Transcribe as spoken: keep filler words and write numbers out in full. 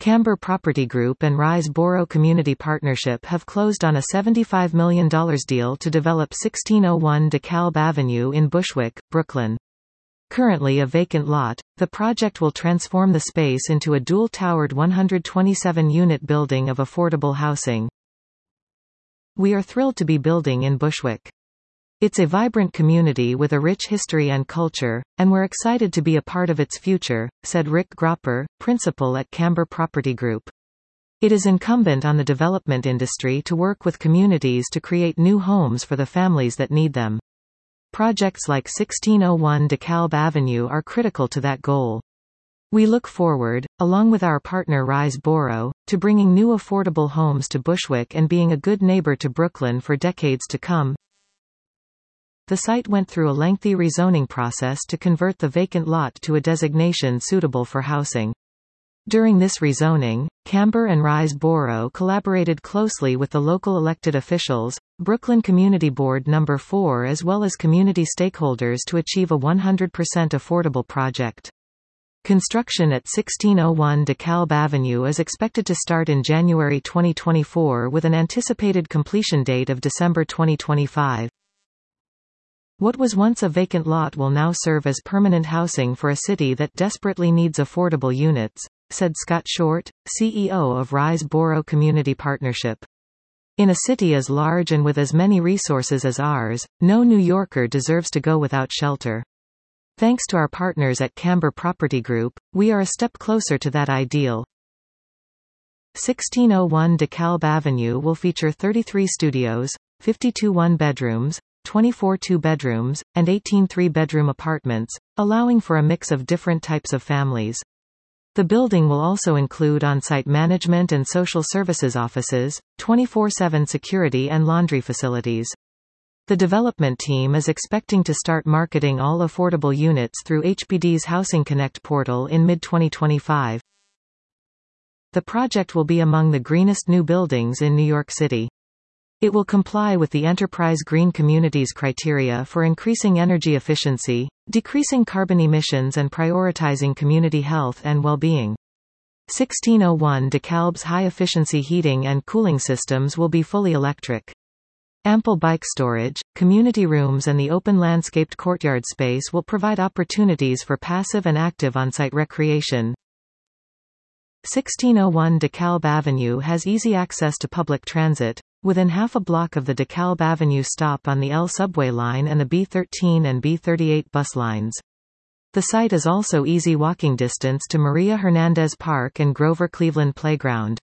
Camber Property Group and Rise Borough Community Partnership have closed on a seventy-five million dollars deal to develop sixteen oh one DeKalb Avenue in Bushwick, Brooklyn. Currently a vacant lot, the project will transform the space into a dual-towered one hundred twenty-seven unit building of affordable housing. We are thrilled to be building in Bushwick. It's a vibrant community with a rich history and culture, and we're excited to be a part of its future, said Rick Gropper, principal at Camber Property Group. It is incumbent on the development industry to work with communities to create new homes for the families that need them. Projects like sixteen oh one DeKalb Avenue are critical to that goal. We look forward, along with our partner Rise Borough, to bringing new affordable homes to Bushwick and being a good neighbor to Brooklyn for decades to come. The site went through a lengthy rezoning process to convert the vacant lot to a designation suitable for housing. During this rezoning, Camber and Rise Borough collaborated closely with the local elected officials, Brooklyn Community Board Number four as well as community stakeholders to achieve a one hundred percent affordable project. Construction at sixteen oh one DeKalb Avenue is expected to start in January twenty twenty-four with an anticipated completion date of December twenty twenty-five. What was once a vacant lot will now serve as permanent housing for a city that desperately needs affordable units, said Scott Short, C E O of Rise Borough Community Partnership. In a city as large and with as many resources as ours, no New Yorker deserves to go without shelter. Thanks to our partners at Camber Property Group, we are a step closer to that ideal. sixteen oh one DeKalb Avenue will feature thirty-three studios, fifty-two one-bedrooms, twenty-four two-bedrooms, and eighteen three-bedroom apartments, allowing for a mix of different types of families. The building will also include on-site management and social services offices, twenty-four seven security and laundry facilities. The development team is expecting to start marketing all affordable units through H P D's Housing Connect portal in mid twenty twenty-five. The project will be among the greenest new buildings in New York City. It will comply with the Enterprise Green Communities criteria for increasing energy efficiency, decreasing carbon emissions and prioritizing community health and well-being. sixteen oh one DeKalb's high-efficiency heating and cooling systems will be fully electric. Ample bike storage, community rooms and the open landscaped courtyard space will provide opportunities for passive and active on-site recreation. sixteen oh one DeKalb Avenue has easy access to public transit, within half a block of the DeKalb Avenue stop on the L subway line and the B thirteen and B thirty-eight bus lines. The site is also easy walking distance to Maria Hernandez Park and Grover Cleveland Playground.